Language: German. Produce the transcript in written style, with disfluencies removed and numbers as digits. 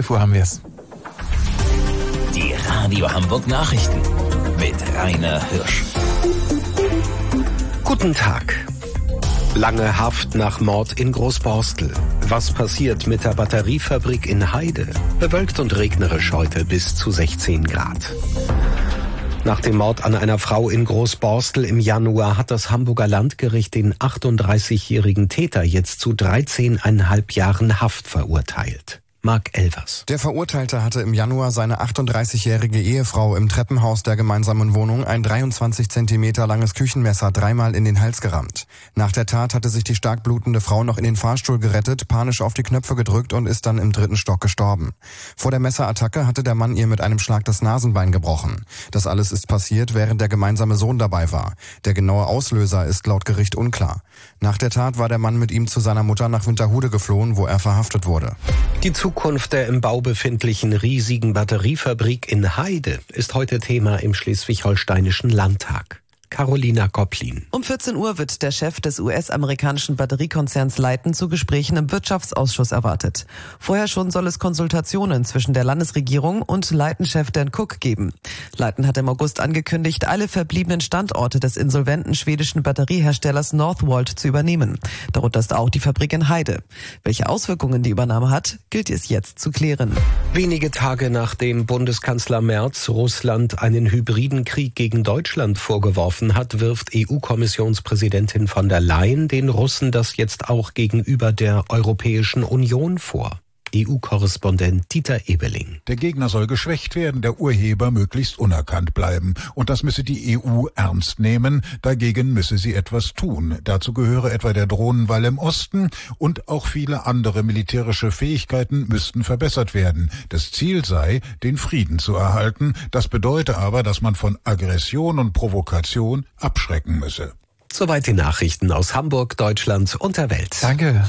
11 Uhr haben wir es. Die Radio Hamburg Nachrichten mit Rainer Hirsch. Guten Tag. Lange Haft nach Mord in Großborstel. Was passiert mit der Batteriefabrik in Heide? Bewölkt und regnerisch heute bis zu 16 Grad. Nach dem Mord an einer Frau in Großborstel im Januar hat das Hamburger Landgericht den 38-jährigen Täter jetzt zu 13,5 Jahren Haft verurteilt. Marc Elvers. Der Verurteilte hatte im Januar seine 38-jährige Ehefrau im Treppenhaus der gemeinsamen Wohnung ein 23 Zentimeter langes Küchenmesser dreimal in den Hals gerammt. Nach der Tat hatte sich die stark blutende Frau noch in den Fahrstuhl gerettet, panisch auf die Knöpfe gedrückt und ist dann im 3. Stock gestorben. Vor der Messerattacke hatte der Mann ihr mit einem Schlag das Nasenbein gebrochen. Das alles ist passiert, während der gemeinsame Sohn dabei war. Der genaue Auslöser ist laut Gericht unklar. Nach der Tat war der Mann mit ihm zu seiner Mutter nach Winterhude geflohen, wo er verhaftet wurde. Die Zukunft der im Bau befindlichen riesigen Batteriefabrik in Heide ist heute Thema im Schleswig-Holsteinischen Landtag. Carolina Kopplin. Um 14 Uhr wird der Chef des US-amerikanischen Batteriekonzerns Leiten zu Gesprächen im Wirtschaftsausschuss erwartet. Vorher schon soll es Konsultationen zwischen der Landesregierung und Leiten-Chef Dan Cook geben. Leiten hat im August angekündigt, alle verbliebenen Standorte des insolventen schwedischen Batterieherstellers Northvolt zu übernehmen. Darunter ist auch die Fabrik in Heide. Welche Auswirkungen die Übernahme hat, gilt es jetzt zu klären. Wenige Tage nachdem Bundeskanzler Merz Russland einen hybriden Krieg gegen Deutschland vorgeworfen hat, wirft EU-Kommissionspräsidentin von der Leyen den Russen das jetzt auch gegenüber der Europäischen Union vor. EU-Korrespondent Dieter Ebeling. Der Gegner soll geschwächt werden, der Urheber möglichst unerkannt bleiben. Und das müsse die EU ernst nehmen. Dagegen müsse sie etwas tun. Dazu gehöre etwa der Drohnenwall im Osten und auch viele andere militärische Fähigkeiten müssten verbessert werden. Das Ziel sei, den Frieden zu erhalten. Das bedeute aber, dass man von Aggression und Provokation abschrecken müsse. Soweit die Nachrichten aus Hamburg, Deutschland und der Welt. Danke.